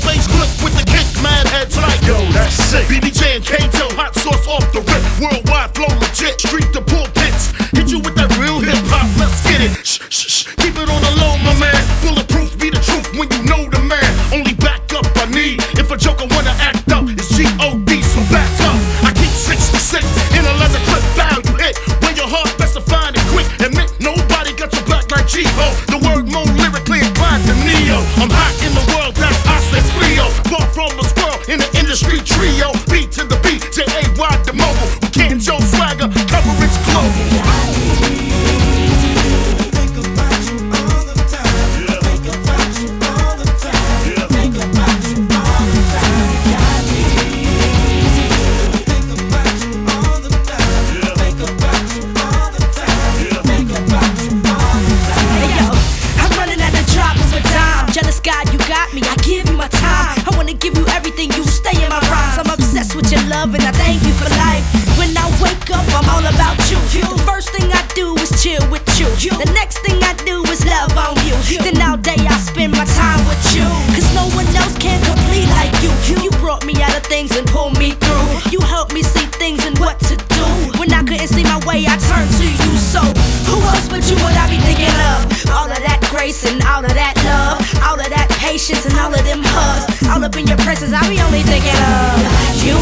Blaze clip with the kick, mad heads like yo, that's sick. BBJ and K-Joe, hot sauce off the rip. Worldwide flow legit, street the pulpits. Hit you with that real hip hop, let's get it. Shh, shh, shh, keep it on the low, my man. Bulletproof, be the truth when you know the man. Only back up I need if a joker wanna act up. It's G.O.D. so back up. I keep 66 in a leather clip, bow you hit. When your heart best to find it quick. Admit nobody got your back like G.O. The word more lyrically inclined to Neo. I'm hot in the world, that's I said Leo. Far from a squirrel in the industry trio. B to the B, J.A.Y. the mobile. We can't Joe Swagger, coverage global. I give you my time. I wanna give you everything. You stay in my rhymes. I'm obsessed with your love and I thank you for life. When I wake up, I'm all about you. The first thing I do is chill with you. The next thing I do is love on you. Then all day I spend my time with you. Cause no one else can complete like you. You brought me out of things and pulled me through. You helped me see things and what to do. When I couldn't see my way, I turned to you. So who else but you would I be thinking of? All of that grace and all of that love, all of that patience and all of them hugs. All up in your presence, I be only thinking of you.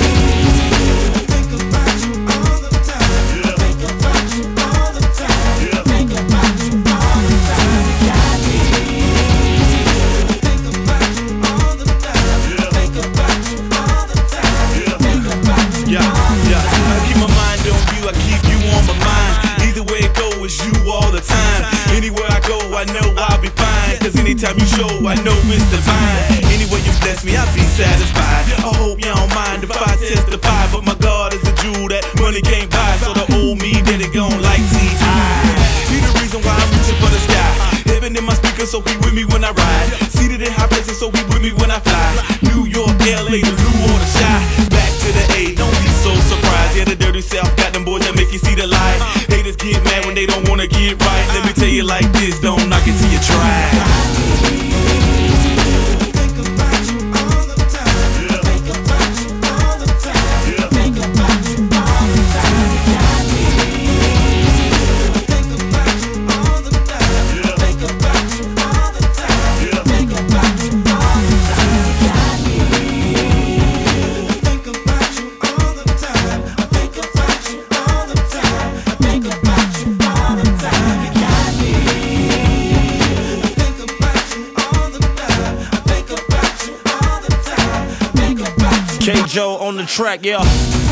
I know I'll be fine, cause anytime you show, I know it's divine. Anyway you bless me, I'll be satisfied. I hope you don't mind if I testify, but my God is a jewel that money can't buy. So the old me that it gon' like T.I. Be the reason why I'm reaching for the sky. Heaven in my speakers, so he with me when I ride. Seated in high places, so he with me when I fly. New York, LA, the Lou or the Shy. Back to the A, don't be so surprised. Yeah, the dirty South got them boys that make you see the light. Haters get mad when they don't wanna get right. Let me tell you like this, don't knock it till you try. K-Joe on the track, yeah.